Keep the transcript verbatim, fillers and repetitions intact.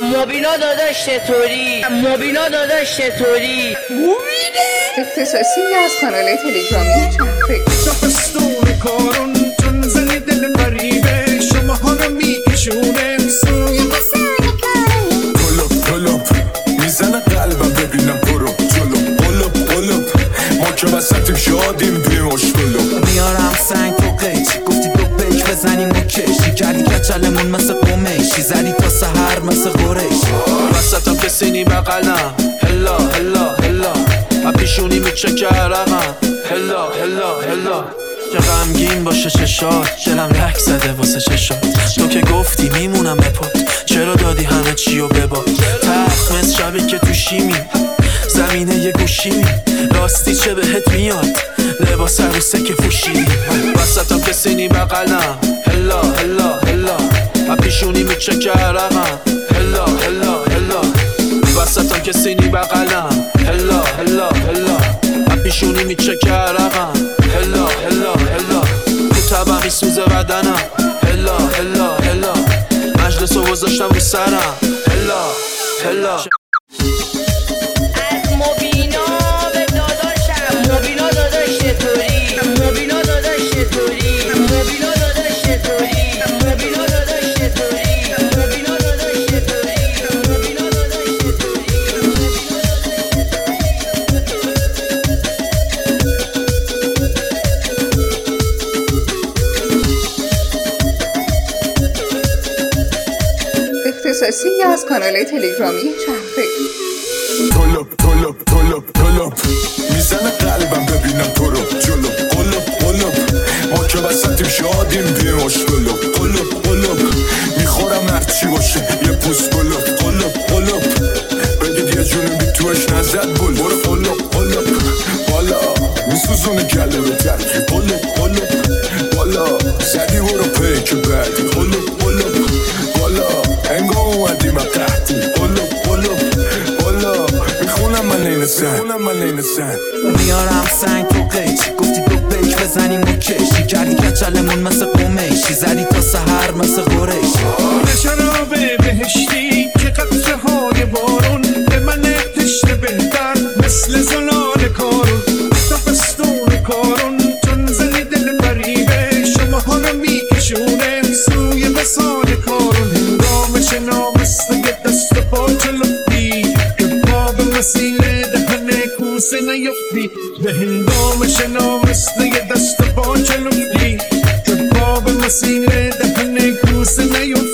مبینا داداش چطوری؟ مبینا داداش چطوری؟ مبینه اختصاصی از کانال تلگرامی چرخه. تابستون کارون چون زنی دل غریبه شما ها رو میکشونه سوی قلب قلب میزنه قلبم ببینم برو جلو قلب قلب ما که وسطیم شادیم بیماش قلب میارم سنگ تو قیچ گفتی دو پیک بزنیم و کشی کردی کچلمون مثل قمیشی زدی تا سهر مثل قریش وسطم کسی نی بقلم هلا هلا هلا اپیشونی میچکه عرقم هلا هلا هلا چه غمگین باشه چشات دلم رک زده واسه چشات تو که گفتی میمونم بپات چرا دادی همه چی رو بباد تخت مثل شبی که تو شیمی زمینه یه گوشیمی راستی چه بهت میاد لباس عروسه که پوشیدی وسطم کسی نی بقلم هلا هلا هلا اپیشونی میچکه عرقم هلا هلا هلا وسطم کسی نی بقلم هلا هلا هلا اپیشونی میچکه عرقم هلا هلا هلا تو تبم میسوزه بدنم هلا هلا هلا مجلس رو گذاشتم رو سرم هلا هلا از مبینا به داداشم مبینا داداش چطوری؟ مبینا داداش چطوری؟ مبینا داداش چطوری؟ مبینا داداش چطوری؟ مبینا داداش چطوری؟ مبینا داداش چطوری؟ اختصاصی از کانال تلگرامی چرخه. قلب قلب قلب قلب میزنه قلبم ببینم برو جلو قلب قلب ما که وسطیم شادیم بیماش قلب قلب قلب میخورم هرچی باشه یه پوست قلب قلب قلب بگید یه جونی بی توش نزد بل برو قلب قلب بالا میسوزونه گله به ترکی قلب قلب بالا زدی برو پیک بعدی قلب قلب بالا انگاه اومدی من قهدی قلب قلب بالا میخونم من این سن من این سن میارم سنگ تو قیچ گفتی دو پیک بزنیم و کشی کردی کچلمون مثل قمیشی زدی تا سهر مثل قریش شراب بهشتی که قطره های بارون به من تشنه بهتر مثل زلال کارون تابستون کارون چون زنی دل غریبه شما ها رو میکشونه سوی وصال کارون هنگام شنا مثل یه دست پا چلفتی که پا به مسیله دهن کوسه نیفتی به هنگام شنا مثل یه دست پا چلفتی که پا به مسیله دهن کوسه نیفتی